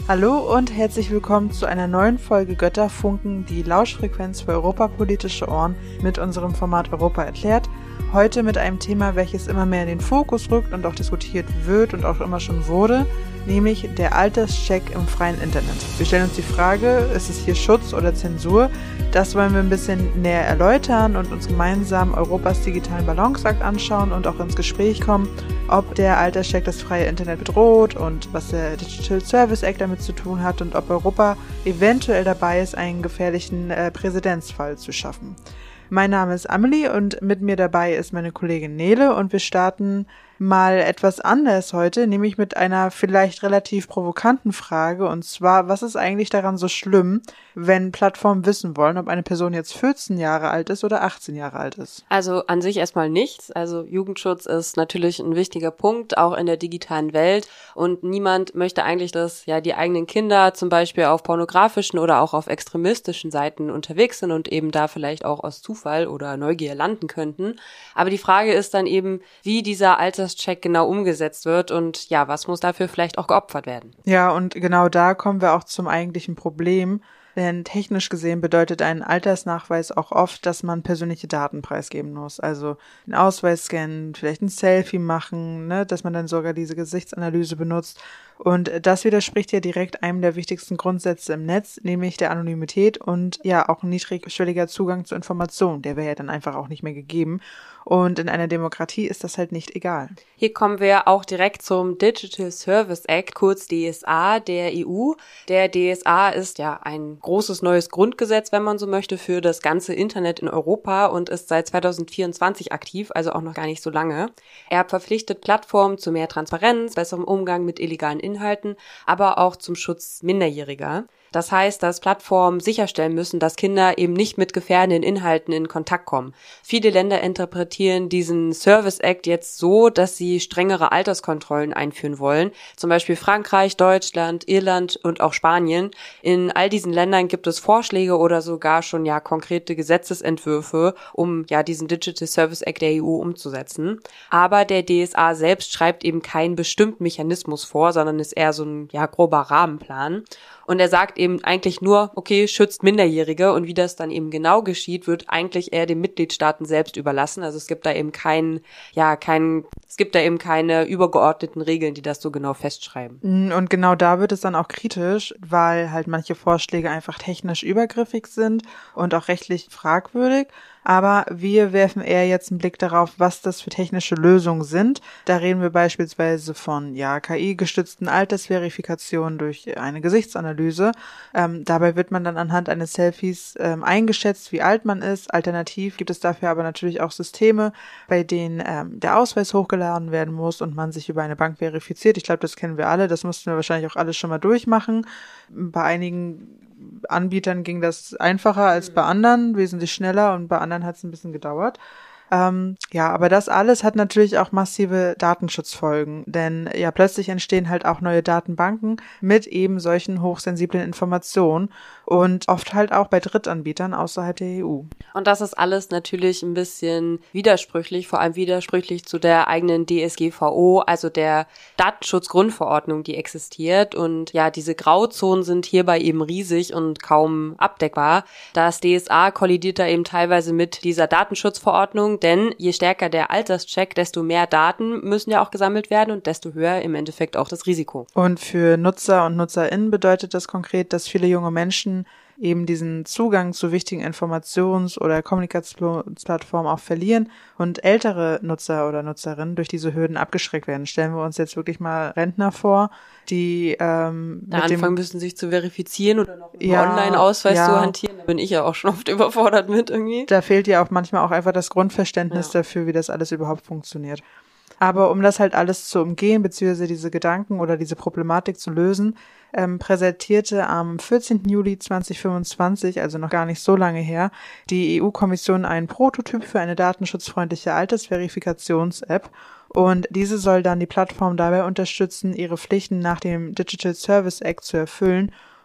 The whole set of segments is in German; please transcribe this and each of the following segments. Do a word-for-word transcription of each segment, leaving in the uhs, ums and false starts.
Hallo und herzlich willkommen zu einer neuen Folge Götterfunken, die Lauschfrequenz für europapolitische Ohren mit unserem Format Europa erklärt. Heute mit einem Thema, welches immer mehr in den Fokus rückt und auch diskutiert wird und auch immer schon wurde, nämlich der Alterscheck im freien Internet. Wir stellen uns die Frage, ist es hier Schutz oder Zensur? Das wollen wir ein bisschen näher erläutern und uns gemeinsam Europas digitalen Balanceakt anschauen und auch ins Gespräch kommen, ob der Alterscheck das freie Internet bedroht und was der Digital Service Act damit zu tun hat und ob Europa eventuell dabei ist, einen gefährlichen äh, Präzedenzfall zu schaffen. Mein Name ist Amelie und mit mir dabei ist meine Kollegin Nele und wir starten mal etwas anders heute, nämlich mit einer vielleicht relativ provokanten Frage, und zwar, was ist eigentlich daran so schlimm, wenn Plattformen wissen wollen, ob eine Person jetzt vierzehn Jahre alt ist oder achtzehn Jahre alt ist? Also an sich erstmal nichts. Also Jugendschutz ist natürlich ein wichtiger Punkt, auch in der digitalen Welt, und niemand möchte eigentlich, dass ja die eigenen Kinder zum Beispiel auf pornografischen oder auch auf extremistischen Seiten unterwegs sind und eben da vielleicht auch aus Zufall oder Neugier landen könnten. Aber die Frage ist dann eben, wie dieser Alters Check genau umgesetzt wird und ja, was muss dafür vielleicht auch geopfert werden? Ja, und genau da kommen wir auch zum eigentlichen Problem, denn technisch gesehen bedeutet ein Altersnachweis auch oft, dass man persönliche Daten preisgeben muss, also einen Ausweis scannen, vielleicht ein Selfie machen, ne, dass man dann sogar diese Gesichtsanalyse benutzt. Und das widerspricht ja direkt einem der wichtigsten Grundsätze im Netz, nämlich der Anonymität und ja auch ein niedrigschwelliger Zugang zu Informationen. Der wäre ja dann einfach auch nicht mehr gegeben. Und in einer Demokratie ist das halt nicht egal. Hier kommen wir auch direkt zum Digital Service Act, kurz D S A, der E U. Der D S A ist ja ein großes neues Grundgesetz, wenn man so möchte, für das ganze Internet in Europa und ist seit zweitausendvierundzwanzig aktiv, also auch noch gar nicht so lange. Er verpflichtet Plattformen zu mehr Transparenz, besserem Umgang mit illegalen Inhalten, aber auch zum Schutz Minderjähriger. Das heißt, dass Plattformen sicherstellen müssen, dass Kinder eben nicht mit gefährdenden Inhalten in Kontakt kommen. Viele Länder interpretieren diesen Service Act jetzt so, dass sie strengere Alterskontrollen einführen wollen. Zum Beispiel Frankreich, Deutschland, Irland und auch Spanien. In all diesen Ländern gibt es Vorschläge oder sogar schon ja konkrete Gesetzesentwürfe, um ja diesen Digital Service Act der E U umzusetzen. Aber der D S A selbst schreibt eben keinen bestimmten Mechanismus vor, sondern ist eher so ein ja grober Rahmenplan. Und er sagt eben eigentlich nur, okay, schützt Minderjährige, und wie das dann eben genau geschieht, wird eigentlich eher den Mitgliedstaaten selbst überlassen. Also es gibt da eben keinen, ja, keinen, es gibt da eben keine übergeordneten Regeln, die das so genau festschreiben. Und genau da wird es dann auch kritisch, weil halt manche Vorschläge einfach technisch übergriffig sind und auch rechtlich fragwürdig. Aber wir werfen eher jetzt einen Blick darauf, was das für technische Lösungen sind. Da reden wir beispielsweise von ja K I-gestützten Altersverifikationen durch eine Gesichtsanalyse. Ähm, dabei wird man dann anhand eines Selfies ähm, eingeschätzt, wie alt man ist. Alternativ gibt es dafür aber natürlich auch Systeme, bei denen ähm, der Ausweis hochgeladen werden muss und man sich über eine Bank verifiziert. Ich glaube, das kennen wir alle. Das mussten wir wahrscheinlich auch alles schon mal durchmachen. Bei einigen Anbietern ging das einfacher als bei anderen, wesentlich schneller, und bei anderen hat es ein bisschen gedauert. Ähm, ja, aber das alles hat natürlich auch massive Datenschutzfolgen, denn ja, plötzlich entstehen halt auch neue Datenbanken mit eben solchen hochsensiblen Informationen und oft halt auch bei Drittanbietern außerhalb der E U. Und das ist alles natürlich ein bisschen widersprüchlich, vor allem widersprüchlich zu der eigenen D S G V O, also der Datenschutzgrundverordnung, die existiert. Und ja, diese Grauzonen sind hierbei eben riesig und kaum abdeckbar. Das D S A kollidiert da eben teilweise mit dieser Datenschutzverordnung, denn je stärker der Alterscheck, desto mehr Daten müssen ja auch gesammelt werden und desto höher im Endeffekt auch das Risiko. Und für Nutzer und NutzerInnen bedeutet das konkret, dass viele junge Menschen eben diesen Zugang zu wichtigen Informations- oder Kommunikationsplattformen auch verlieren und ältere Nutzer oder Nutzerinnen durch diese Hürden abgeschreckt werden. Stellen wir uns jetzt wirklich mal Rentner vor, die ähm, da mit anfangen dem, müssen, sich zu verifizieren oder noch einen ja, Online-Ausweis ja. zu hantieren. Da bin ich ja auch schon oft überfordert mit irgendwie. Da fehlt ja auch manchmal auch einfach das Grundverständnis Ja. dafür, wie das alles überhaupt funktioniert. Aber um das halt alles zu umgehen, beziehungsweise diese Gedanken oder diese Problematik zu lösen, ähm, präsentierte am vierzehnten Juli zweitausendfünfundzwanzig, also noch gar nicht so lange her, die E U-Kommission einen Prototyp für eine datenschutzfreundliche Altersverifikations-App. Und diese soll dann die Plattform dabei unterstützen, ihre Pflichten nach dem Digital Service Act zu erfüllen,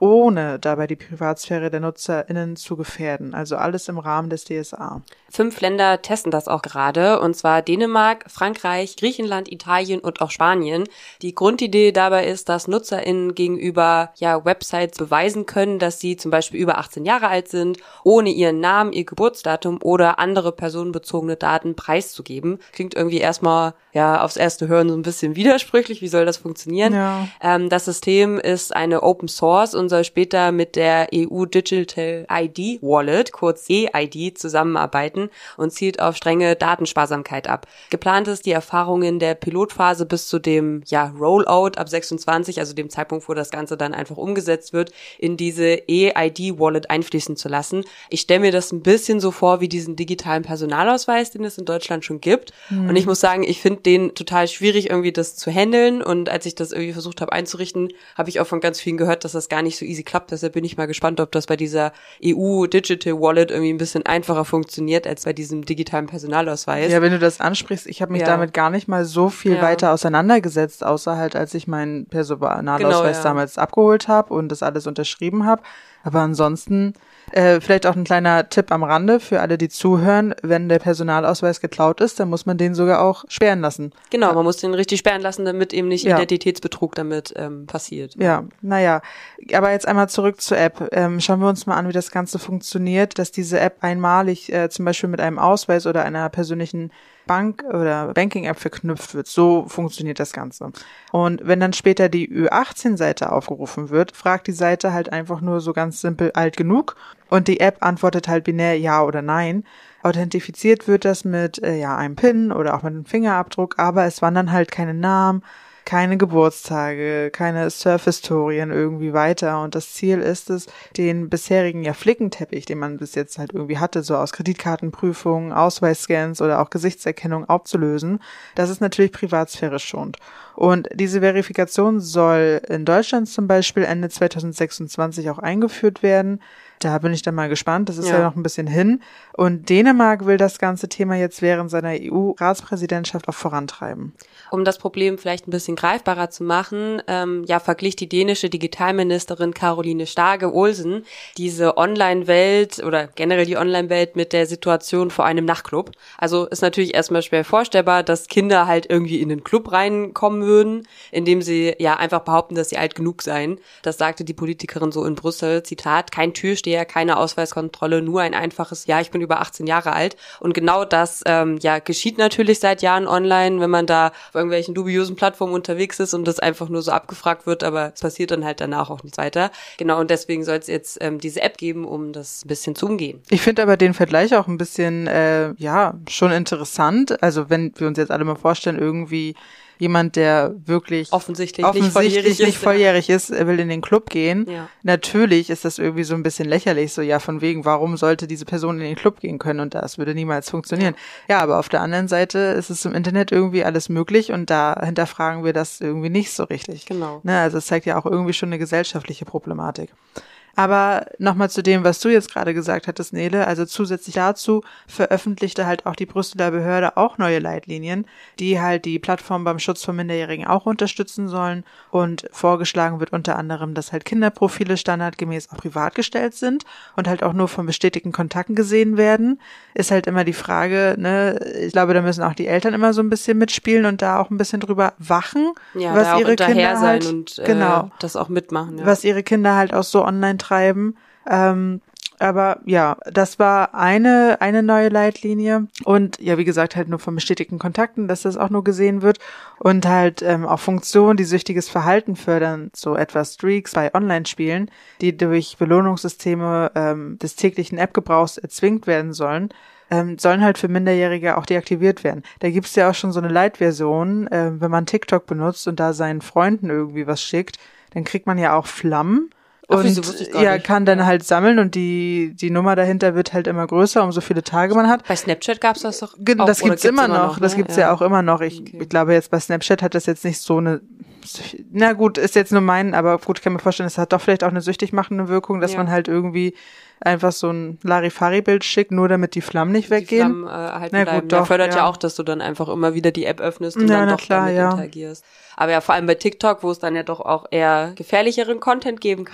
ohne dabei die Privatsphäre der NutzerInnen zu gefährden. Also alles im Rahmen des D S A. Fünf Länder testen das auch gerade, und zwar Dänemark, Frankreich, Griechenland, Italien und auch Spanien. Die Grundidee dabei ist, dass NutzerInnen gegenüber ja Websites beweisen können, dass sie zum Beispiel über achtzehn Jahre alt sind, ohne ihren Namen, ihr Geburtsdatum oder andere personenbezogene Daten preiszugeben. Klingt irgendwie erstmal ja aufs erste Hören so ein bisschen widersprüchlich. Wie soll das funktionieren? Ja. Ähm, das System ist eine Open Source und soll später mit der E U Digital I D Wallet, kurz E I D, zusammenarbeiten und zielt auf strenge Datensparsamkeit ab. Geplant ist, die Erfahrungen der Pilotphase bis zu dem ja Rollout ab sechsundzwanzig, also dem Zeitpunkt, wo das Ganze dann einfach umgesetzt wird, in diese E I D Wallet einfließen zu lassen. Ich stelle mir das ein bisschen so vor wie diesen digitalen Personalausweis, den es in Deutschland schon gibt. Mhm. Und ich muss sagen, ich finde den total schwierig, irgendwie das zu handeln. Und als ich das irgendwie versucht habe einzurichten, habe ich auch von ganz vielen gehört, dass das gar nicht so easy klappt. Deshalb bin ich mal gespannt, ob das bei dieser E U Digital Wallet irgendwie ein bisschen einfacher funktioniert als bei diesem digitalen Personalausweis. Ja, wenn du das ansprichst, ich habe mich ja. damit gar nicht mal so viel ja. weiter auseinandergesetzt, außer halt, als ich meinen Personalausweis genau, ja. damals abgeholt habe und das alles unterschrieben habe. Aber ansonsten, äh, vielleicht auch ein kleiner Tipp am Rande für alle, die zuhören: Wenn der Personalausweis geklaut ist, dann muss man den sogar auch sperren lassen. Genau, man muss den richtig sperren lassen, damit eben nicht ja. Identitätsbetrug damit ähm, passiert. Ja, naja. Aber jetzt einmal zurück zur App. Ähm, schauen wir uns mal an, wie das Ganze funktioniert, dass diese App einmalig äh, zum Beispiel mit einem Ausweis oder einer persönlichen Bank- oder Banking-App verknüpft wird. So funktioniert das Ganze. Und wenn dann später die Ü achtzehn Seite aufgerufen wird, fragt die Seite halt einfach nur so ganz simpel alt genug und die App antwortet halt binär ja oder nein. Authentifiziert wird das mit äh, ja einem PIN oder auch mit einem Fingerabdruck, aber es wandern halt keine Namen, keine Geburtstage, keine Surf-Historien irgendwie weiter. Und das Ziel ist es, den bisherigen ja Flickenteppich, den man bis jetzt halt irgendwie hatte, so aus Kreditkartenprüfungen, Ausweisscans oder auch Gesichtserkennung aufzulösen. Das ist natürlich Privatsphäre schont. Und diese Verifikation soll in Deutschland zum Beispiel Ende zweitausendsechsundzwanzig auch eingeführt werden. Da bin ich dann mal gespannt. Das ist ja. ja noch ein bisschen hin. Und Dänemark will das ganze Thema jetzt während seiner E U-Ratspräsidentschaft auch vorantreiben. Um das Problem vielleicht ein bisschen greifbarer zu machen, ähm, ja, verglich die dänische Digitalministerin Caroline Starke Olsen diese Online-Welt oder generell die Online-Welt mit der Situation vor einem Nachtclub. Also ist natürlich erstmal schwer vorstellbar, dass Kinder halt irgendwie in den Club reinkommen würden, indem sie ja einfach behaupten, dass sie alt genug seien. Das sagte die Politikerin so in Brüssel, Zitat: Kein Türsteher, keine Ausweiskontrolle, nur ein einfaches Ja, ich bin über achtzehn Jahre alt. Und genau das ähm, ja geschieht natürlich seit Jahren online, wenn man da auf irgendwelchen dubiosen Plattformen unterwegs ist und das einfach nur so abgefragt wird, aber es passiert dann halt danach auch nichts weiter. Genau, und deswegen soll es jetzt ähm, diese App geben, um das ein bisschen zu umgehen. Ich finde aber den Vergleich auch ein bisschen, äh, ja, schon interessant. Also wenn wir uns jetzt alle mal vorstellen, irgendwie jemand, der wirklich offensichtlich, offensichtlich nicht volljährig, nicht volljährig ist, ist, will in den Club gehen. Ja. Natürlich ist das irgendwie so ein bisschen lächerlich, so ja, von wegen, warum sollte diese Person in den Club gehen können, und das würde niemals funktionieren. Ja, ja, aber auf der anderen Seite ist es im Internet irgendwie alles möglich und da hinterfragen wir das irgendwie nicht so richtig. Genau. Ne, also es zeigt ja auch irgendwie schon eine gesellschaftliche Problematik. Aber nochmal zu dem, was du jetzt gerade gesagt hattest, Nele, also zusätzlich dazu veröffentlichte halt auch die Brüsseler Behörde auch neue Leitlinien, die halt die Plattform beim Schutz von Minderjährigen auch unterstützen sollen, und vorgeschlagen wird unter anderem, dass halt Kinderprofile standardgemäß auch privat gestellt sind und halt auch nur von bestätigten Kontakten gesehen werden. Ist halt immer die Frage, ne, ich glaube, da müssen auch die Eltern immer so ein bisschen mitspielen und da auch ein bisschen drüber wachen, ja, was da auch ihre Kinder sein halt, und äh, genau, das auch mitmachen, ja. was ihre Kinder halt auch so online treiben. Ähm, aber ja, das war eine eine neue Leitlinie und ja, wie gesagt, halt nur von bestätigten Kontakten, dass das auch nur gesehen wird, und halt ähm, auch Funktionen, die süchtiges Verhalten fördern, so etwa Streaks bei Online-Spielen, die durch Belohnungssysteme ähm, des täglichen App-Gebrauchs erzwingt werden sollen, ähm, sollen halt für Minderjährige auch deaktiviert werden. Da gibt's ja auch schon so eine Light-Version, äh, wenn man TikTok benutzt und da seinen Freunden irgendwie was schickt, dann kriegt man ja auch Flammen. Ach, und wieso, wusste ich gar ja, nicht. kann dann halt sammeln, und die die Nummer dahinter wird halt immer größer, umso viele Tage man hat. Bei Snapchat gab's das doch Ge- auch, Das gibt's, gibt's immer noch, noch, das ne? gibt's ja. ja auch immer noch. Ich, Okay. ich glaube jetzt bei Snapchat hat das jetzt nicht so eine, na gut, ist jetzt nur mein, aber gut, kann mir vorstellen, es hat doch vielleicht auch eine süchtig machende Wirkung, dass Ja. man halt irgendwie einfach so ein Larifari-Bild schickt, nur damit die Flammen nicht Die weggehen. Flammen, äh, erhalten Na bleiben. gut, Ja, doch, fördert ja. ja auch, dass du dann einfach immer wieder die App öffnest und Ja, dann na doch klar, damit ja. interagierst. Aber ja, vor allem bei TikTok, wo es dann ja doch auch eher gefährlicheren Content geben kann,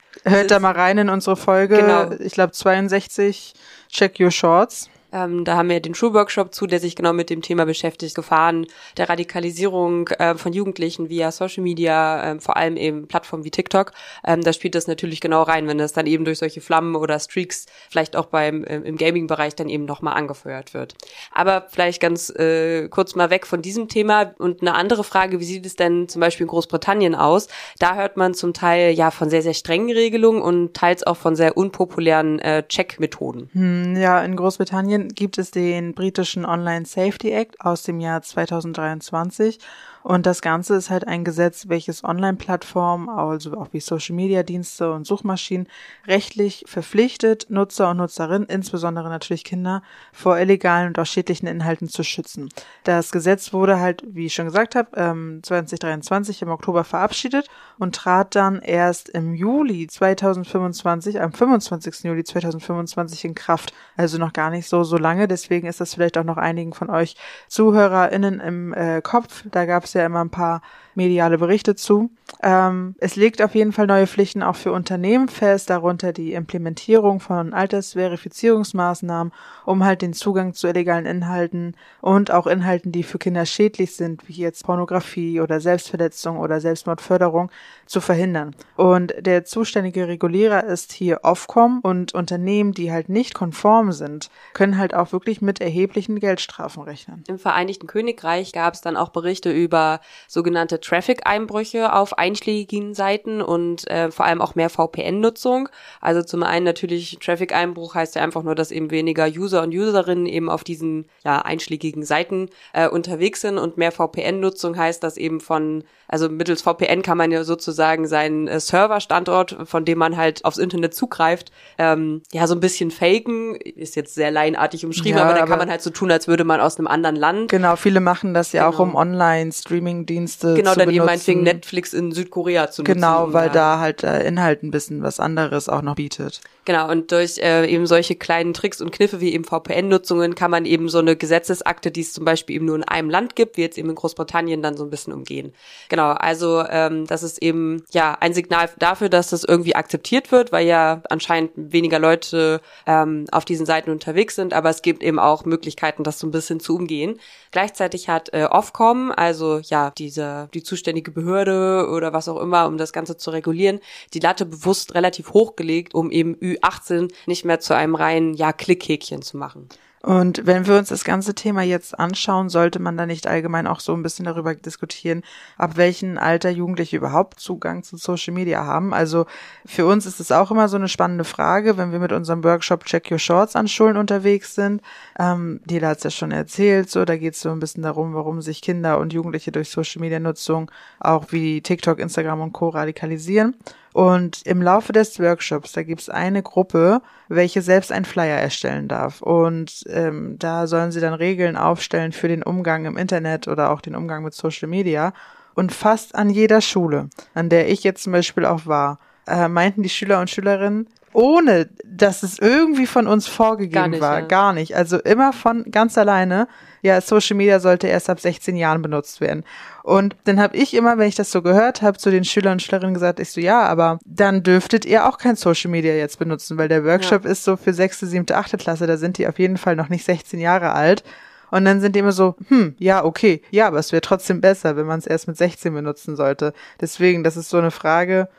Hört da mal rein in unsere Folge, genau. Ich glaube zweiundsechzig, Check Your Shorts. Ähm, da haben wir den Schulworkshop zu, der sich genau mit dem Thema beschäftigt, Gefahren der Radikalisierung äh, von Jugendlichen via Social Media, äh, vor allem eben Plattformen wie TikTok. Ähm, da spielt das natürlich genau rein, wenn das dann eben durch solche Flammen oder Streaks vielleicht auch beim äh, im Gaming-Bereich dann eben nochmal angefeuert wird. Aber vielleicht ganz äh, kurz mal weg von diesem Thema und eine andere Frage, wie sieht es denn zum Beispiel in Großbritannien aus? Da hört man zum Teil ja von sehr, sehr strengen Regelungen und teils auch von sehr unpopulären äh, Check-Methoden. Hm, ja, in Großbritannien gibt es den britischen Online Safety Act aus dem Jahr zweitausenddreiundzwanzig und das Ganze ist halt ein Gesetz, welches Online-Plattformen, also auch wie Social-Media-Dienste und Suchmaschinen, rechtlich verpflichtet, Nutzer und Nutzerinnen, insbesondere natürlich Kinder, vor illegalen und auch schädlichen Inhalten zu schützen. Das Gesetz wurde halt, wie ich schon gesagt habe, zweitausenddreiundzwanzig im Oktober verabschiedet und trat dann erst im Juli zweitausendfünfundzwanzig, am fünfundzwanzigsten Juli zweitausendfünfundzwanzig in Kraft. Also noch gar nicht so, so lange, deswegen ist das vielleicht auch noch einigen von euch ZuhörerInnen im äh, Kopf. Da gab es ja immer ein paar mediale Berichte zu. Ähm, es legt auf jeden Fall neue Pflichten auch für Unternehmen fest, darunter die Implementierung von Altersverifizierungsmaßnahmen, um halt den Zugang zu illegalen Inhalten und auch Inhalten, die für Kinder schädlich sind, wie jetzt Pornografie oder Selbstverletzung oder Selbstmordförderung, zu verhindern. Und der zuständige Regulierer ist hier Ofcom und Unternehmen, die halt nicht konform sind, können halt auch wirklich mit erheblichen Geldstrafen rechnen. Im Vereinigten Königreich gab es dann auch Berichte über sogenannte Traffic-Einbrüche auf einschlägigen Seiten und äh, vor allem auch mehr V P N-Nutzung. Also zum einen natürlich Traffic-Einbruch heißt ja einfach nur, dass eben weniger User und Userinnen eben auf diesen ja einschlägigen Seiten äh, unterwegs sind und mehr V P N-Nutzung heißt, dass eben von, also mittels V P N kann man ja sozusagen seinen äh, Serverstandort, von dem man halt aufs Internet zugreift, ähm, ja so ein bisschen faken, ist jetzt sehr laienartig umschrieben, ja, aber dann aber kann man halt so tun, als würde man aus einem anderen Land. Genau, viele machen das ja genau. auch, um Online-Streaming-Dienste genau, zu dann benutzen. eben meinetwegen Netflix in Südkorea zu nutzen. Genau, weil ja. da halt äh, Inhalt ein bisschen was anderes auch noch bietet. Genau, und durch äh, eben solche kleinen Tricks und Kniffe wie eben V P N-Nutzungen kann man eben so eine Gesetzesakte, die es zum Beispiel eben nur in einem Land gibt, wie jetzt eben in Großbritannien, dann so ein bisschen umgehen. Genau, also ähm, das ist eben ja ein Signal dafür, dass das irgendwie akzeptiert wird, weil ja anscheinend weniger Leute ähm, auf diesen Seiten unterwegs sind, aber es gibt eben auch Möglichkeiten, das so ein bisschen zu umgehen. Gleichzeitig hat äh, Ofcom, also ja diese die zuständige Behörde oder was auch immer, um das Ganze zu regulieren, die Latte bewusst relativ hoch gelegt, um eben Ü achtzehn nicht mehr zu einem reinen ja Klickhäkchen zu machen. Und wenn wir uns das ganze Thema jetzt anschauen, sollte man da nicht allgemein auch so ein bisschen darüber diskutieren, ab welchem Alter Jugendliche überhaupt Zugang zu Social Media haben. Also für uns ist es auch immer so eine spannende Frage, wenn wir mit unserem Workshop Check Your Shorts an Schulen unterwegs sind. Ähm, Dila hat es ja schon erzählt, so da geht es so ein bisschen darum, warum sich Kinder und Jugendliche durch Social Media Nutzung auch wie TikTok, Instagram und Co. radikalisieren. Und im Laufe des Workshops, da gibt's eine Gruppe, welche selbst einen Flyer erstellen darf. Und ähm, da sollen sie dann Regeln aufstellen für den Umgang im Internet oder auch den Umgang mit Social Media. Und fast an jeder Schule, an der ich jetzt zum Beispiel auch war, äh, meinten die Schüler und Schülerinnen, ohne dass es irgendwie von uns vorgegeben gar nicht, war, ja. gar nicht. Also immer von ganz alleine, ja, Social Media sollte erst ab sechzehn Jahren benutzt werden. Und dann habe ich immer, wenn ich das so gehört habe, zu den Schülern und Schülerinnen gesagt, ich so, ja, aber dann dürftet ihr auch kein Social Media jetzt benutzen, weil der Workshop ja. ist so für sechste, siebte, achte Klasse, da sind die auf jeden Fall noch nicht sechzehn Jahre alt. Und dann sind die immer so, hm, ja, okay, ja, aber es wäre trotzdem besser, wenn man es erst mit sechzehn benutzen sollte. Deswegen, das ist so eine Frage,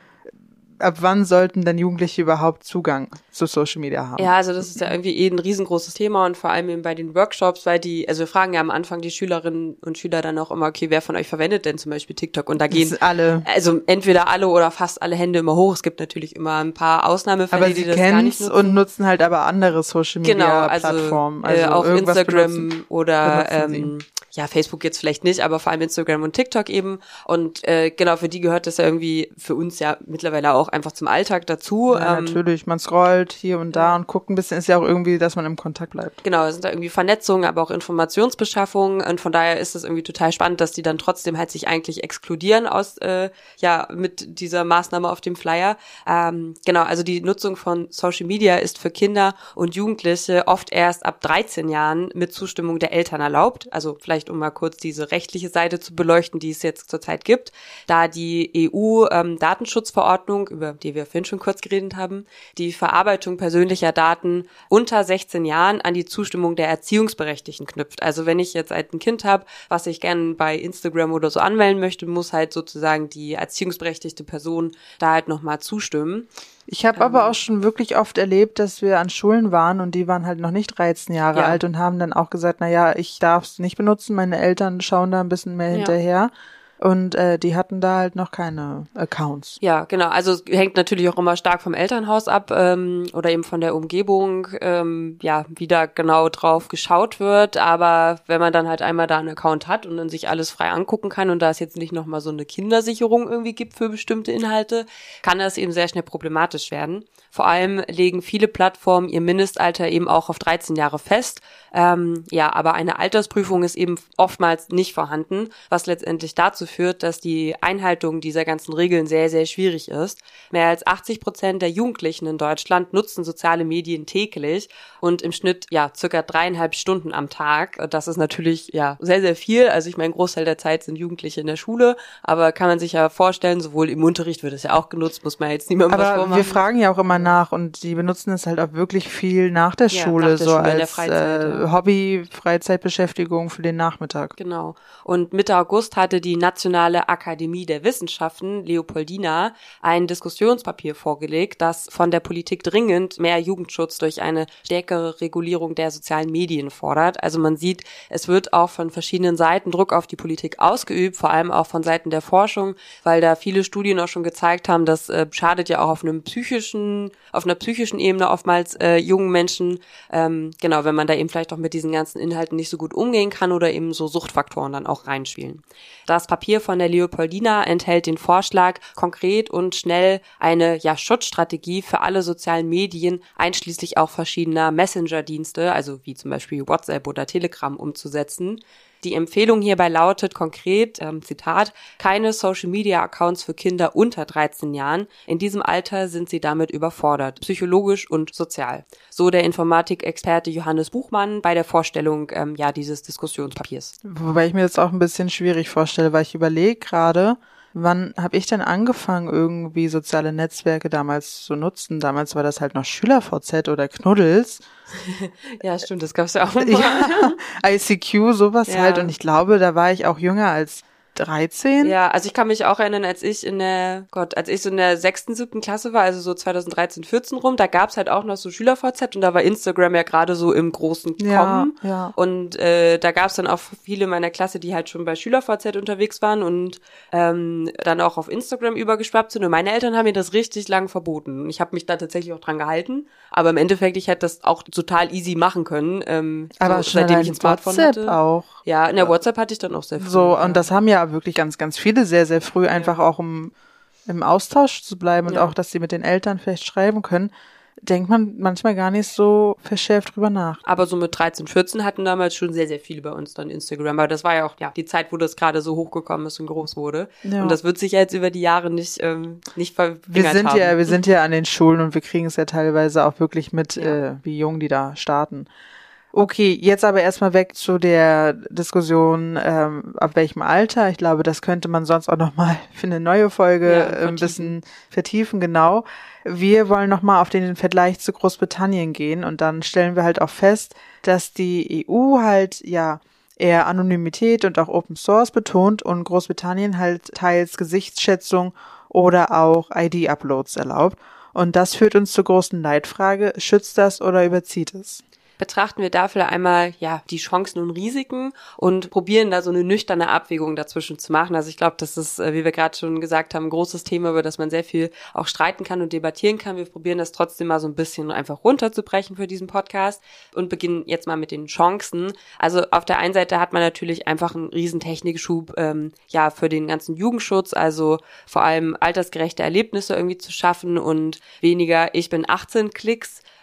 ab wann sollten dann Jugendliche überhaupt Zugang zu Social Media haben? Ja, also das ist ja irgendwie eh ein riesengroßes Thema und vor allem eben bei den Workshops, weil die, also wir fragen ja am Anfang die Schülerinnen und Schüler dann auch immer, okay, wer von euch verwendet denn zum Beispiel TikTok? Und da gehen alle, also entweder alle oder fast alle Hände immer hoch. Es gibt natürlich immer ein paar Ausnahmefälle, aber die sie das gar nicht nutzen. Und nutzen halt aber andere Social Media genau, also, Plattformen. Also äh, auch Instagram benutzen, oder ähm, ja, Facebook jetzt vielleicht nicht, aber vor allem Instagram und TikTok eben. Und äh, genau, für die gehört das ja irgendwie für uns ja mittlerweile auch einfach zum Alltag dazu. Ja, ähm, natürlich, man scrollt hier und da und guckt ein bisschen, ist ja auch irgendwie, dass man im Kontakt bleibt. Genau, es sind da irgendwie Vernetzungen, aber auch Informationsbeschaffung und von daher ist es irgendwie total spannend, dass die dann trotzdem halt sich eigentlich exkludieren aus, äh, ja, mit dieser Maßnahme auf dem Flyer. Ähm, genau, also die Nutzung von Social Media ist für Kinder und Jugendliche oft erst ab dreizehn Jahren mit Zustimmung der Eltern erlaubt. Also vielleicht vielleicht um mal kurz diese rechtliche Seite zu beleuchten, die es jetzt zurzeit gibt, da die E U-Datenschutzverordnung, ähm, über die wir vorhin schon kurz geredet haben, die Verarbeitung persönlicher Daten unter sechzehn Jahren an die Zustimmung der Erziehungsberechtigten knüpft. Also wenn ich jetzt halt ein Kind habe, was ich gerne bei Instagram oder so anmelden möchte, muss halt sozusagen die erziehungsberechtigte Person da halt nochmal zustimmen. Ich habe ähm, aber auch schon wirklich oft erlebt, dass wir an Schulen waren und die waren halt noch nicht dreizehn Jahre ja. alt und haben dann auch gesagt, na ja, ich darf es nicht benutzen, meine Eltern schauen da ein bisschen mehr ja. hinterher. Und äh, die hatten da halt noch keine Accounts. Ja, genau. Also es hängt natürlich auch immer stark vom Elternhaus ab ähm, oder eben von der Umgebung, ähm, ja, wie da genau drauf geschaut wird. Aber wenn man dann halt einmal da einen Account hat und dann sich alles frei angucken kann und da es jetzt nicht nochmal so eine Kindersicherung irgendwie gibt für bestimmte Inhalte, kann das eben sehr schnell problematisch werden. Vor allem legen viele Plattformen ihr Mindestalter eben auch auf dreizehn Jahre fest. Ähm, ja, aber eine Altersprüfung ist eben oftmals nicht vorhanden, was letztendlich dazu führt, dass die Einhaltung dieser ganzen Regeln sehr, sehr schwierig ist. Mehr als achtzig Prozent der Jugendlichen in Deutschland nutzen soziale Medien täglich und im Schnitt ja circa dreieinhalb Stunden am Tag. Das ist natürlich ja sehr, sehr viel. Also ich meine, ein Großteil der Zeit sind Jugendliche in der Schule, aber kann man sich ja vorstellen, sowohl im Unterricht wird es ja auch genutzt, muss man jetzt niemandem was vormachen. Aber wir fragen ja auch immer nach und die benutzen es halt auch wirklich viel nach der ja, Schule, nach der so Schule, als Freizeit, äh, ja. Hobby, Freizeitbeschäftigung für den Nachmittag. Genau. Und Mitte August hatte die Nationale Akademie der Wissenschaften, Leopoldina, ein Diskussionspapier vorgelegt, das von der Politik dringend mehr Jugendschutz durch eine stärkere Regulierung der sozialen Medien fordert. Also man sieht, es wird auch von verschiedenen Seiten Druck auf die Politik ausgeübt, vor allem auch von Seiten der Forschung, weil da viele Studien auch schon gezeigt haben, das äh, schadet ja auch auf einem psychischen, auf einer psychischen Ebene oftmals äh, jungen Menschen, ähm, genau, wenn man da eben vielleicht auch mit diesen ganzen Inhalten nicht so gut umgehen kann oder eben so Suchtfaktoren dann auch reinspielen. Das Papier von der Leopoldina enthält den Vorschlag, konkret und schnell eine ja, Schutzstrategie für alle sozialen Medien, einschließlich auch verschiedener Messenger-Dienste, also wie zum Beispiel WhatsApp oder Telegram, umzusetzen. Die Empfehlung hierbei lautet konkret, ähm, Zitat, keine Social-Media-Accounts für Kinder unter dreizehn Jahren. In diesem Alter sind sie damit überfordert, psychologisch und sozial. So der Informatikexperte Johannes Buchmann bei der Vorstellung ähm, ja dieses Diskussionspapiers. Wobei ich mir das auch ein bisschen schwierig vorstelle, weil ich überlege gerade, wann habe ich denn angefangen, irgendwie soziale Netzwerke damals zu nutzen? Damals war das halt noch SchülerVZ oder Knuddels. Ja, stimmt, das gab's ja auch mal. Ja, I C Q, sowas ja. halt. Und ich glaube, da war ich auch jünger als dreizehn. Ja, also ich kann mich auch erinnern, als ich in der, Gott, als ich so in der sechsten, siebten Klasse war, also so zweitausenddreizehn, vierzehn rum, da gab's halt auch noch so SchülerVZ und da war Instagram ja gerade so im großen Kommen. Ja, ja. Und äh, da gab's dann auch viele meiner Klasse, die halt schon bei SchülerVZ unterwegs waren und ähm, dann auch auf Instagram übergeschwappt sind. Und meine Eltern haben mir das richtig lang verboten. Ich habe mich da tatsächlich auch dran gehalten, aber im Endeffekt, ich hätte das auch total easy machen können. Ähm, aber so, seitdem ich ein Smartphone WhatsApp hatte. auch. Ja, in der WhatsApp hatte ich dann auch sehr viel. So, ja. und das haben ja wirklich ganz, ganz viele sehr, sehr früh einfach auch, um im Austausch zu bleiben und ja. auch, dass sie mit den Eltern vielleicht schreiben können, denkt man manchmal gar nicht so verschärft drüber nach. Aber so mit dreizehn, vierzehn hatten damals schon sehr, sehr viele bei uns dann Instagram. Aber das war ja auch ja die Zeit, wo das gerade so hochgekommen ist und groß wurde. Ja. Und das wird sich ja jetzt über die Jahre nicht ähm, nicht verringert wir sind haben. Ja, wir sind ja an den Schulen und wir kriegen es ja teilweise auch wirklich mit, ja. äh, wie jung die da starten. Okay, jetzt aber erstmal weg zu der Diskussion, ähm, ab welchem Alter. Ich glaube, das könnte man sonst auch nochmal für eine neue Folge ja, äh, ein bisschen vertiefen, genau. Wir wollen nochmal auf den Vergleich zu Großbritannien gehen und dann stellen wir halt auch fest, dass die E U halt, ja, eher Anonymität und auch Open Source betont und Großbritannien halt teils Gesichtsschätzung oder auch I D-Uploads erlaubt. Und das führt uns zur großen Leitfrage, schützt das oder überzieht es? Betrachten wir dafür einmal ja die Chancen und Risiken und probieren da so eine nüchterne Abwägung dazwischen zu machen. Also ich glaube, das ist, wie wir gerade schon gesagt haben, ein großes Thema, über das man sehr viel auch streiten kann und debattieren kann. Wir probieren das trotzdem mal so ein bisschen einfach runterzubrechen für diesen Podcast und beginnen jetzt mal mit den Chancen. Also auf der einen Seite hat man natürlich einfach einen riesen Technikschub ähm, ja für den ganzen Jugendschutz, also vor allem altersgerechte Erlebnisse irgendwie zu schaffen und weniger ich bin achtzehn Klicks.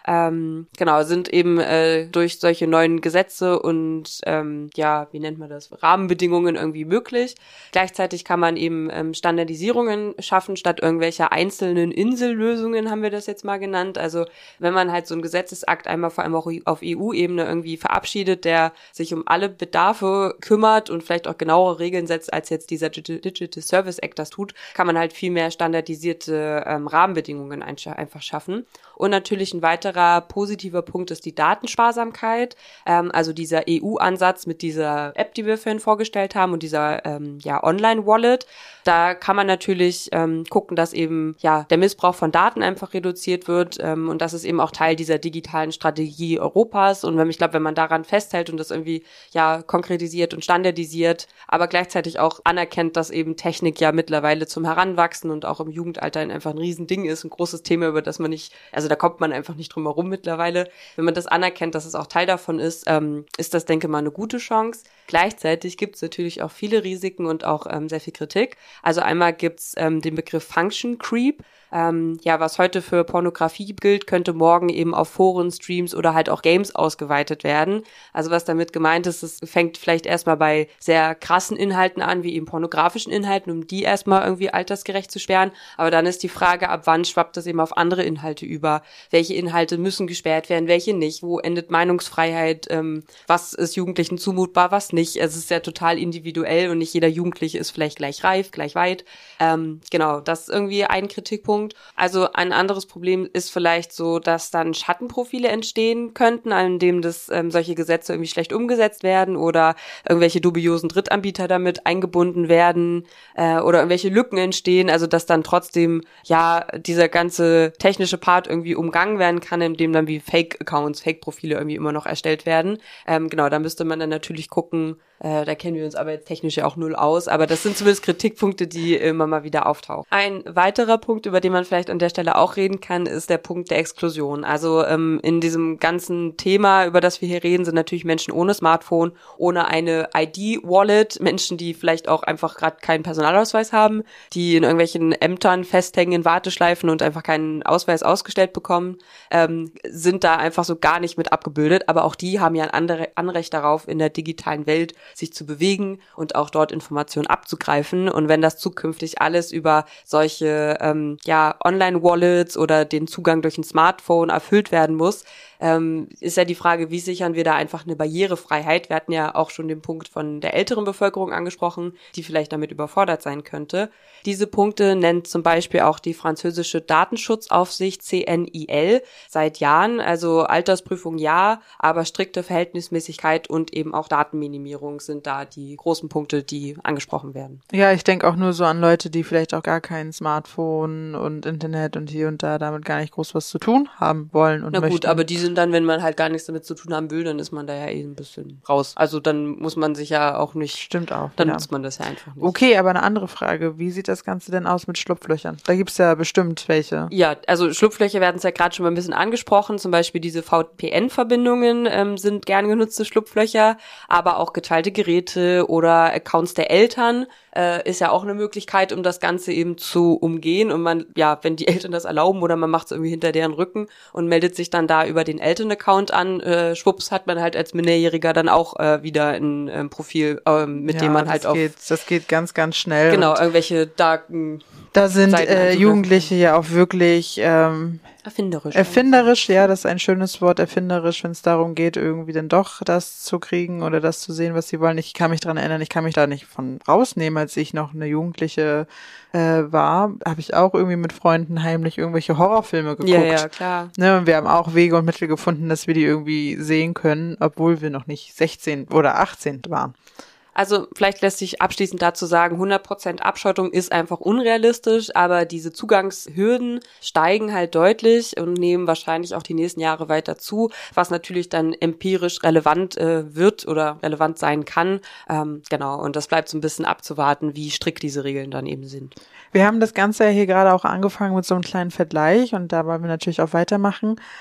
Ähm, genau, sind eben äh, durch solche neuen Gesetze und ähm, ja, wie nennt man das, Rahmenbedingungen irgendwie möglich. Gleichzeitig kann man eben ähm, Standardisierungen schaffen, statt irgendwelcher einzelnen Insellösungen, haben wir das jetzt mal genannt. Also wenn man halt so einen Gesetzesakt einmal vor allem auch auf E U-Ebene irgendwie verabschiedet, der sich um alle Bedarfe kümmert und vielleicht auch genauere Regeln setzt, als jetzt dieser Digital Service Act das tut, kann man halt viel mehr standardisierte ähm, Rahmenbedingungen einfach schaffen. Und natürlich ein weiterer positiver Punkt ist die Datensparsamkeit, ähm, also dieser E U-Ansatz mit dieser App, die wir vorhin vorgestellt haben und dieser ähm, ja Online-Wallet. Da kann man natürlich ähm, gucken, dass eben ja der Missbrauch von Daten einfach reduziert wird ähm, und das ist eben auch Teil dieser digitalen Strategie Europas. Und wenn ich glaube, wenn man daran festhält und das irgendwie ja konkretisiert und standardisiert, aber gleichzeitig auch anerkennt, dass eben Technik ja mittlerweile zum Heranwachsen und auch im Jugendalter einfach ein Riesending ist, ein großes Thema, über das man nicht, also da kommt man einfach nicht drum herum mittlerweile. Wenn man das anerkennt, dass es auch Teil davon ist, ähm, ist das, denke ich mal, eine gute Chance. Gleichzeitig gibt es natürlich auch viele Risiken und auch ähm, sehr viel Kritik. Also einmal gibt's ähm, den Begriff Function Creep. Ähm, ja, was heute für Pornografie gilt, könnte morgen eben auf Foren, Streams oder halt auch Games ausgeweitet werden. Also was damit gemeint ist, es fängt vielleicht erstmal bei sehr krassen Inhalten an, wie eben pornografischen Inhalten, um die erstmal irgendwie altersgerecht zu sperren. Aber dann ist die Frage, ab wann schwappt das eben auf andere Inhalte über? Welche Inhalte müssen gesperrt werden, welche nicht? Wo endet Meinungsfreiheit? Ähm, was ist Jugendlichen zumutbar, was nicht? Es ist ja total individuell und nicht jeder Jugendliche ist vielleicht gleich reif, gleich weit. Ähm, genau, das ist irgendwie ein Kritikpunkt. Also ein anderes Problem ist vielleicht so, dass dann Schattenprofile entstehen könnten, an dem das ähm, solche Gesetze irgendwie schlecht umgesetzt werden oder irgendwelche dubiosen Drittanbieter damit eingebunden werden äh, oder irgendwelche Lücken entstehen, also dass dann trotzdem ja dieser ganze technische Part irgendwie umgangen werden kann, indem dann wie Fake-Accounts, Fake-Profile irgendwie immer noch erstellt werden. Ähm, genau, da müsste man dann natürlich gucken, Äh, da kennen wir uns aber jetzt technisch ja auch null aus, aber das sind zumindest Kritikpunkte, die immer mal wieder auftauchen. Ein weiterer Punkt, über den man vielleicht an der Stelle auch reden kann, ist der Punkt der Exklusion. Also ähm, in diesem ganzen Thema, über das wir hier reden, sind natürlich Menschen ohne Smartphone, ohne eine I D-Wallet, Menschen, die vielleicht auch einfach gerade keinen Personalausweis haben, die in irgendwelchen Ämtern festhängen in Warteschleifen und einfach keinen Ausweis ausgestellt bekommen, ähm, sind da einfach so gar nicht mit abgebildet, aber auch die haben ja ein andere Anrecht darauf, in der digitalen Welt sich zu bewegen und auch dort Informationen abzugreifen. Und wenn das zukünftig alles über solche ähm, ja Online-Wallets oder den Zugang durch ein Smartphone erfüllt werden muss, ähm, ist ja die Frage, wie sichern wir da einfach eine Barrierefreiheit? Wir hatten ja auch schon den Punkt von der älteren Bevölkerung angesprochen, die vielleicht damit überfordert sein könnte. Diese Punkte nennt zum Beispiel auch die französische Datenschutzaufsicht C N I L seit Jahren. Also Altersprüfung ja, aber strikte Verhältnismäßigkeit und eben auch Datenminimierung sind da die großen Punkte, die angesprochen werden. Ja, ich denke auch nur so an Leute, die vielleicht auch gar kein Smartphone und Internet und hier und da damit gar nicht groß was zu tun haben wollen und Na gut, möchten. aber die sind dann, wenn man halt gar nichts damit zu tun haben will, dann ist man da ja eh ein bisschen raus. Also dann muss man sich ja auch nicht... Stimmt auch. Dann ja. nutzt man das ja einfach nicht. Okay, aber eine andere Frage. Wie sieht das Ganze denn aus mit Schlupflöchern? Da gibt's ja bestimmt welche. Ja, also Schlupflöcher werden es ja gerade schon mal ein bisschen angesprochen. Zum Beispiel diese V P N-Verbindungen ähm, sind gern genutzte Schlupflöcher, aber auch geteilte Geräte oder Accounts der Eltern äh, ist ja auch eine Möglichkeit, um das Ganze eben zu umgehen. Und man, ja, wenn die Eltern das erlauben oder man macht es irgendwie hinter deren Rücken und meldet sich dann da über den Eltern-Account an, äh, schwupps hat man halt als Minderjähriger dann auch äh, wieder ein ähm, Profil, äh, mit ja, dem man halt das auf... Geht, das geht ganz, ganz schnell. Genau, irgendwelche darken... Da sind äh, Jugendliche ja auch wirklich ähm, erfinderisch. Erfinderisch, ja, das ist ein schönes Wort, erfinderisch, wenn es darum geht, irgendwie dann doch das zu kriegen oder das zu sehen, was sie wollen. Ich kann mich dran erinnern, ich kann mich da nicht von rausnehmen, als ich noch eine Jugendliche äh, war, habe ich auch irgendwie mit Freunden heimlich irgendwelche Horrorfilme geguckt. Ja, ja, klar. Ne, und wir haben auch Wege und Mittel gefunden, dass wir die irgendwie sehen können, obwohl wir noch nicht sechzehn oder achtzehn waren. Also vielleicht lässt sich abschließend dazu sagen, hundert Prozent Abschottung ist einfach unrealistisch, aber diese Zugangshürden steigen halt deutlich und nehmen wahrscheinlich auch die nächsten Jahre weiter zu, was natürlich dann empirisch relevant äh, wird oder relevant sein kann. Ähm, genau, und das bleibt so ein bisschen abzuwarten, wie strikt diese Regeln dann eben sind. Wir haben das Ganze ja hier gerade auch angefangen mit so einem kleinen Vergleich und da wollen wir natürlich auch weitermachen.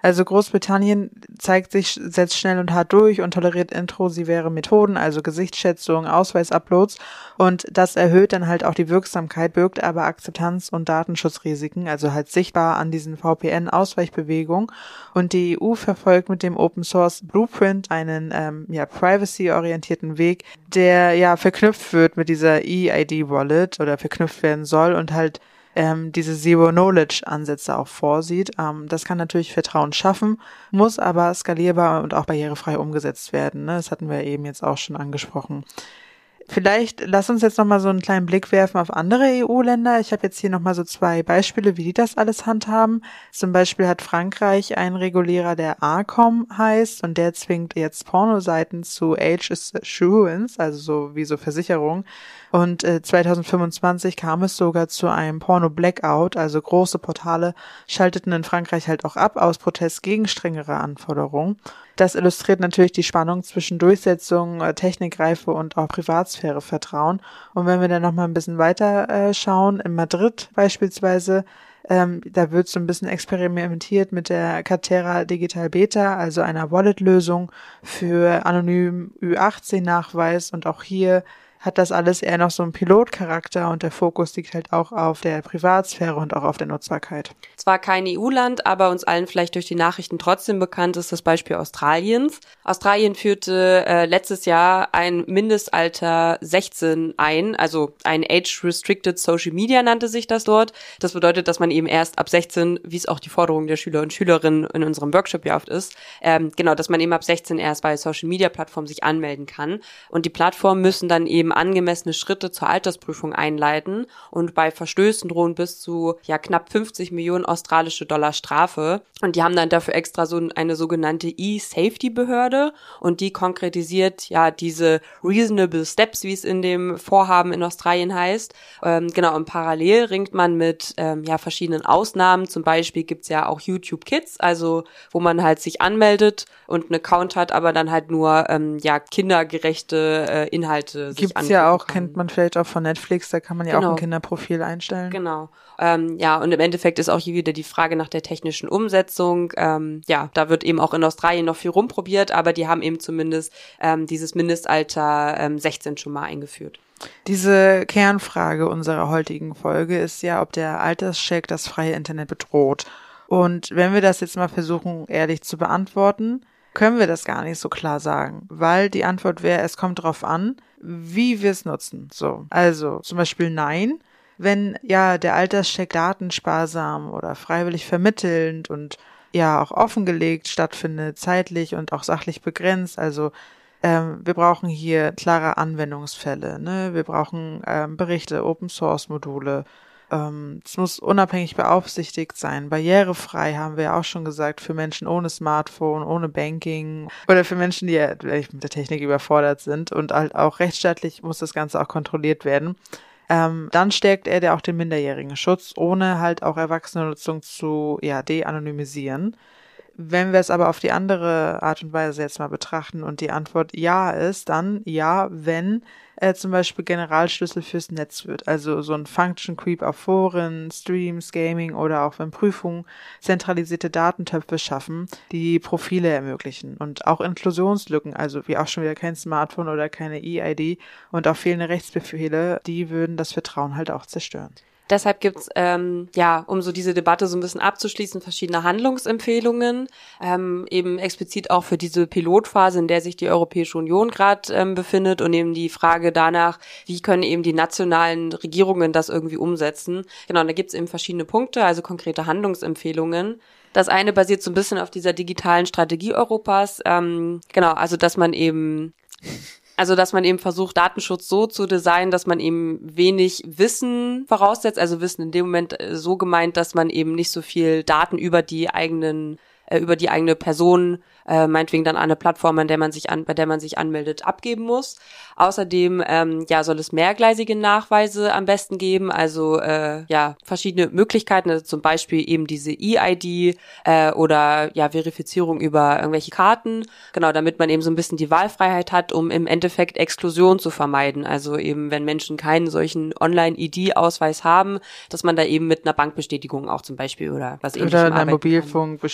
Also Großbritannien zeigt sich, setzt schnell und hart durch und toleriert intrusive Methoden, also Gesichtsschätzung, Ausweisuploads, und das erhöht dann halt auch die Wirksamkeit, birgt aber Akzeptanz- und Datenschutzrisiken, also halt sichtbar an diesen V P N-Ausweichbewegungen. Und die E U verfolgt mit dem Open Source Blueprint einen ähm, ja privacy-orientierten Weg, der ja verknüpft wird mit dieser E I D-Wallet oder verknüpft werden soll und halt ähm, diese Zero-Knowledge-Ansätze auch vorsieht. Ähm, das kann natürlich Vertrauen schaffen, muss aber skalierbar und auch barrierefrei umgesetzt werden, ne? Das hatten wir eben jetzt auch schon angesprochen. Vielleicht lass uns jetzt nochmal so einen kleinen Blick werfen auf andere E U-Länder. Ich habe jetzt hier nochmal so zwei Beispiele, wie die das alles handhaben. Zum Beispiel hat Frankreich einen Regulierer, der ARCOM heißt, und der zwingt jetzt Pornoseiten zu Age Assurance, also so wie so Versicherung. Und äh, zwanzig fünfundzwanzig kam es sogar zu einem Porno-Blackout, also große Portale schalteten in Frankreich halt auch ab aus Protest gegen strengere Anforderungen. Das illustriert natürlich die Spannung zwischen Durchsetzung, äh, Technikreife und auch Privatsphäre-Vertrauen. Und wenn wir dann nochmal ein bisschen weiter äh, schauen, in Madrid beispielsweise, ähm, da wird so ein bisschen experimentiert mit der Catera Digital Beta, also einer Wallet-Lösung für anonymen Ü achtzehn Nachweis, und auch hier hat das alles eher noch so einen Pilotcharakter und der Fokus liegt halt auch auf der Privatsphäre und auch auf der Nutzbarkeit. Zwar kein E U-Land, aber uns allen vielleicht durch die Nachrichten trotzdem bekannt ist das Beispiel Australiens. Australien führte äh, letztes Jahr ein Mindestalter sechzehn ein, also ein Age-Restricted Social Media nannte sich das dort. Das bedeutet, dass man eben erst ab sechzehn, wie es auch die Forderung der Schüler und Schülerinnen in unserem Workshop ja oft ist, ähm, genau, dass man eben ab sechzehn erst bei Social-Media-Plattformen sich anmelden kann. Und die Plattformen müssen dann eben angemessene Schritte zur Altersprüfung einleiten und bei Verstößen drohen bis zu ja knapp fünfzig Millionen australische Dollar Strafe. Und die haben dann dafür extra so eine sogenannte E-Safety-Behörde, und die konkretisiert ja diese Reasonable Steps, wie es in dem Vorhaben in Australien heißt. Ähm, genau, und parallel ringt man mit ähm, ja verschiedenen Ausnahmen. Zum Beispiel gibt's ja auch YouTube Kids, also wo man halt sich anmeldet und einen Account hat, aber dann halt nur ähm, ja kindergerechte äh, Inhalte sich Gibt's angucken ja auch, kann. kennt man vielleicht auch von Netflix, da kann man ja Genau. auch ein Kinderprofil einstellen. Genau. Ähm, ja, und im Endeffekt ist auch hier wieder die Frage nach der technischen Umsetzung. Ähm, ja, da wird eben auch in Australien noch viel rumprobiert, aber die haben eben zumindest ähm, dieses Mindestalter ähm, sechzehn schon mal eingeführt. Diese Kernfrage unserer heutigen Folge ist ja, ob der Alterscheck das freie Internet bedroht. Und wenn wir das jetzt mal versuchen, ehrlich zu beantworten, können wir das gar nicht so klar sagen, weil die Antwort wäre, es kommt drauf an, wie wir es nutzen. So, also zum Beispiel nein, wenn ja der Alterscheck datensparsam oder freiwillig vermittelnd und ja auch offengelegt stattfindet, zeitlich und auch sachlich begrenzt. Also ähm, wir brauchen hier klare Anwendungsfälle, ne? Wir brauchen ähm, Berichte, Open-Source-Module. Es muss unabhängig beaufsichtigt sein, barrierefrei, haben wir ja auch schon gesagt, für Menschen ohne Smartphone, ohne Banking oder für Menschen, die ja vielleicht mit der Technik überfordert sind, und halt auch rechtsstaatlich muss das Ganze auch kontrolliert werden. Ähm, dann stärkt er ja auch den minderjährigen Schutz, ohne halt auch Erwachsenennutzung zu ja de-anonymisieren. Wenn wir es aber auf die andere Art und Weise jetzt mal betrachten und die Antwort ja ist, dann ja, wenn äh, zum Beispiel Generalschlüssel fürs Netz wird, also so ein Function Creep auf Foren, Streams, Gaming oder auch wenn Prüfungen zentralisierte Datentöpfe schaffen, die Profile ermöglichen, und auch Inklusionslücken, also wie auch schon wieder kein Smartphone oder keine E I D und auch fehlende Rechtsbefehle, die würden das Vertrauen halt auch zerstören. Deshalb gibt's ähm, ja, um so diese Debatte so ein bisschen abzuschließen, verschiedene Handlungsempfehlungen, ähm, eben explizit auch für diese Pilotphase, in der sich die Europäische Union gerade ähm, befindet, und eben die Frage danach, wie können eben die nationalen Regierungen das irgendwie umsetzen. Genau, da gibt's eben verschiedene Punkte, also konkrete Handlungsempfehlungen. Das eine basiert so ein bisschen auf dieser digitalen Strategie Europas, ähm, genau, also dass man eben Also, dass man eben versucht, Datenschutz so zu designen, dass man eben wenig Wissen voraussetzt. Also Wissen in dem Moment so gemeint, dass man eben nicht so viel Daten über die eigenen, äh, über die eigene Person, äh, meinetwegen dann an eine Plattform, an der man sich an, bei der man sich anmeldet, abgeben muss. Außerdem, ähm, ja, soll es mehrgleisige Nachweise am besten geben, also äh, ja verschiedene Möglichkeiten, also zum Beispiel eben diese E I D äh, oder ja Verifizierung über irgendwelche Karten, genau, damit man eben so ein bisschen die Wahlfreiheit hat, um im Endeffekt Exklusion zu vermeiden. Also eben, wenn Menschen keinen solchen Online-I D-Ausweis haben, dass man da eben mit einer Bankbestätigung auch zum Beispiel oder was ähnlichem oder einer arbeiten Mobilfunkbestätigung.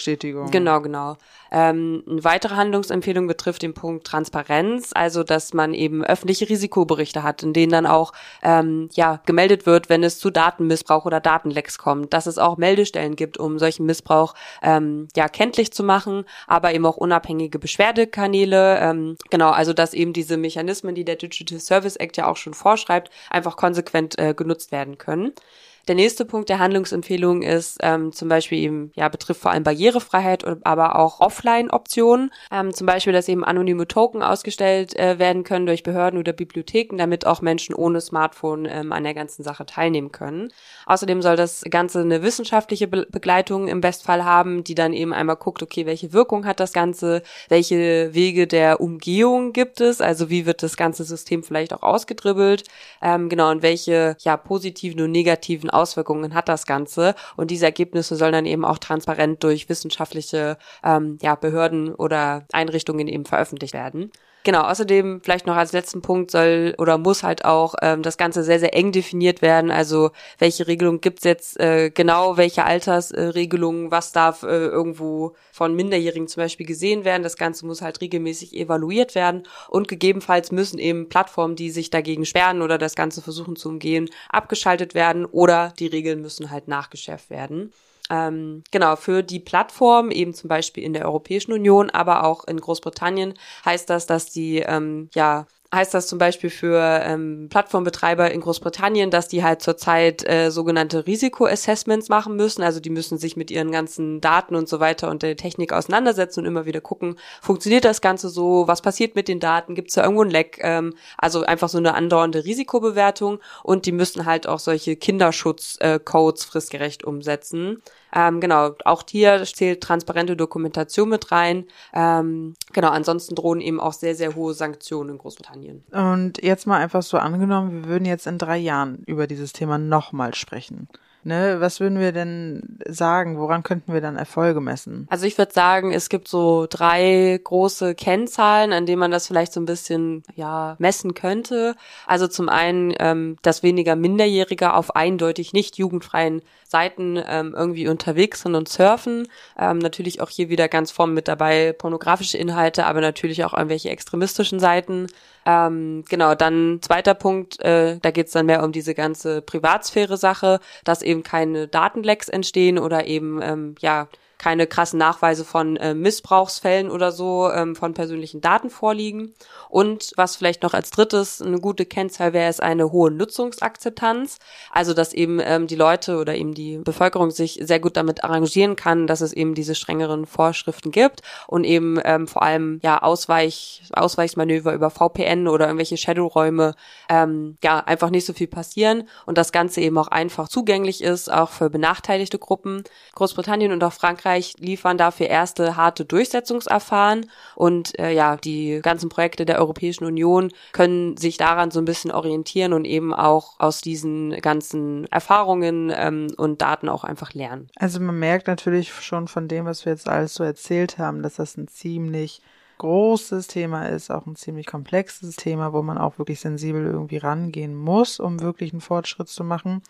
Genau, genau. Ähm, eine weitere Handlungsempfehlung betrifft den Punkt Transparenz, also dass man eben öffentliche Risikoberichte hat, in denen dann auch ähm, ja gemeldet wird, wenn es zu Datenmissbrauch oder Datenlecks kommt, dass es auch Meldestellen gibt, um solchen Missbrauch ähm, ja kenntlich zu machen, aber eben auch unabhängige Beschwerdekanäle. Ähm, genau, also dass eben diese Mechanismen, die der Digital Service Act ja auch schon vorschreibt, einfach konsequent äh, genutzt werden können. Der nächste Punkt der Handlungsempfehlung ist ähm, zum Beispiel eben, ja, betrifft vor allem Barrierefreiheit, aber auch Offline-Optionen. Ähm, zum Beispiel, dass eben anonyme Token ausgestellt äh, werden können durch Behörden oder Bibliotheken, damit auch Menschen ohne Smartphone ähm, an der ganzen Sache teilnehmen können. Außerdem soll das Ganze eine wissenschaftliche Be- Begleitung im Bestfall haben, die dann eben einmal guckt, okay, welche Wirkung hat das Ganze, welche Wege der Umgehung gibt es, also wie wird das ganze System vielleicht auch ausgedribbelt, ähm, genau, und welche, ja, positiven und negativen Auswirkungen hat das Ganze, und diese Ergebnisse sollen dann eben auch transparent durch wissenschaftliche ähm, ja, Behörden oder Einrichtungen eben veröffentlicht werden. Genau, außerdem vielleicht noch als letzten Punkt soll oder muss halt auch ähm, das Ganze sehr, sehr eng definiert werden, also welche Regelung gibt's jetzt äh, genau, welche Altersregelungen, äh, was darf äh, irgendwo von Minderjährigen zum Beispiel gesehen werden, das Ganze muss halt regelmäßig evaluiert werden, und gegebenenfalls müssen eben Plattformen, die sich dagegen sperren oder das Ganze versuchen zu umgehen, abgeschaltet werden, oder die Regeln müssen halt nachgeschärft werden. Ähm, genau, für die Plattform, eben zum Beispiel in der Europäischen Union, aber auch in Großbritannien, heißt das, dass die, ähm, ja, heißt das zum Beispiel für ähm, Plattformbetreiber in Großbritannien, dass die halt zurzeit äh, sogenannte Risikoassessments machen müssen. Also die müssen sich mit ihren ganzen Daten und so weiter und der Technik auseinandersetzen und immer wieder gucken, funktioniert das Ganze so, was passiert mit den Daten, gibt es da irgendwo ein Leck? Ähm, also einfach so eine andauernde Risikobewertung, und die müssen halt auch solche Kinderschutzcodes äh, fristgerecht umsetzen. Ähm, genau, auch hier zählt transparente Dokumentation mit rein. Ähm, genau, ansonsten drohen eben auch sehr, sehr hohe Sanktionen in Großbritannien. Und jetzt mal einfach so angenommen, wir würden jetzt in drei Jahren über dieses Thema nochmal sprechen. Ne, was würden wir denn sagen? Woran könnten wir dann Erfolge messen? Also ich würde sagen, es gibt so drei große Kennzahlen, an denen man das vielleicht so ein bisschen ja messen könnte. Also zum einen, ähm, dass weniger Minderjährige auf eindeutig nicht jugendfreien Seiten ähm, irgendwie unterwegs sind und surfen. Ähm, natürlich auch hier wieder ganz vorne mit dabei pornografische Inhalte, aber natürlich auch irgendwelche extremistischen Seiten. Ähm, genau, dann zweiter Punkt, äh, da geht's dann mehr um diese ganze Privatsphäre-Sache, dass eben keine Datenlecks entstehen oder eben, ähm, ja, keine krassen Nachweise von äh, Missbrauchsfällen oder so ähm, von persönlichen Daten vorliegen. Und was vielleicht noch als drittes eine gute Kennzahl wäre, ist eine hohe Nutzungsakzeptanz. Also dass eben ähm, die Leute oder eben die Bevölkerung sich sehr gut damit arrangieren kann, dass es eben diese strengeren Vorschriften gibt und eben ähm, vor allem ja Ausweich, Ausweichsmanöver über V P N oder irgendwelche Shadowräume ähm, ja einfach nicht so viel passieren und das Ganze eben auch einfach zugänglich ist, auch für benachteiligte Gruppen. Großbritannien und auch Frankreich liefern dafür erste harte Durchsetzungserfahren, und äh, ja, die ganzen Projekte der Europäischen Union können sich daran so ein bisschen orientieren und eben auch aus diesen ganzen Erfahrungen ähm, und Daten auch einfach lernen. Also man merkt natürlich schon von dem, was wir jetzt alles so erzählt haben, dass das ein ziemlich großes Thema ist, auch ein ziemlich komplexes Thema, wo man auch wirklich sensibel irgendwie rangehen muss, um wirklich einen Fortschritt zu machen.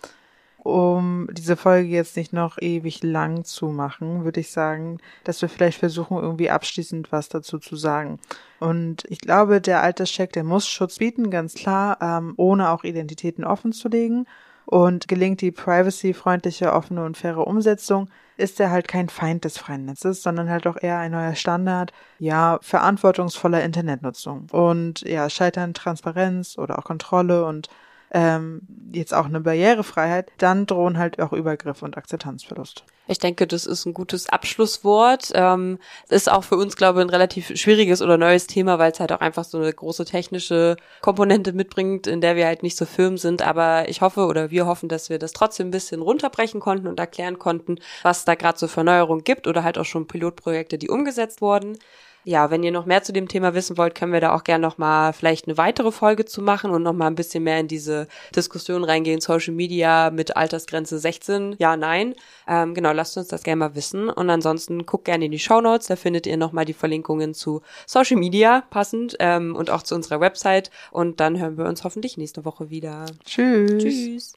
Um diese Folge jetzt nicht noch ewig lang zu machen, würde ich sagen, dass wir vielleicht versuchen, irgendwie abschließend was dazu zu sagen. Und ich glaube, der Alterscheck, der muss Schutz bieten, ganz klar, ähm, ohne auch Identitäten offen zu legen. Und gelingt die privacy-freundliche, offene und faire Umsetzung, ist er halt kein Feind des freien Netzes, sondern halt auch eher ein neuer Standard, ja, verantwortungsvoller Internetnutzung. Und ja, scheitern Transparenz oder auch Kontrolle und ähm, jetzt auch eine Barrierefreiheit, dann drohen halt auch Übergriff und Akzeptanzverlust. Ich denke, das ist ein gutes Abschlusswort. Ähm, ist auch für uns, glaube ich, ein relativ schwieriges oder neues Thema, weil es halt auch einfach so eine große technische Komponente mitbringt, in der wir halt nicht so firm sind. Aber ich hoffe oder wir hoffen, dass wir das trotzdem ein bisschen runterbrechen konnten und erklären konnten, was da gerade so für Neuerungen gibt oder halt auch schon Pilotprojekte, die umgesetzt wurden. Ja, wenn ihr noch mehr zu dem Thema wissen wollt, können wir da auch gerne nochmal vielleicht eine weitere Folge zu machen und nochmal ein bisschen mehr in diese Diskussion reingehen, Social Media mit Altersgrenze sechzehn, ja, nein. Ähm, genau, lasst uns das gerne mal wissen. Und ansonsten guckt gerne in die Shownotes, da findet ihr nochmal die Verlinkungen zu Social Media passend ähm, und auch zu unserer Website. Und dann hören wir uns hoffentlich nächste Woche wieder. Tschüss. Tschüss.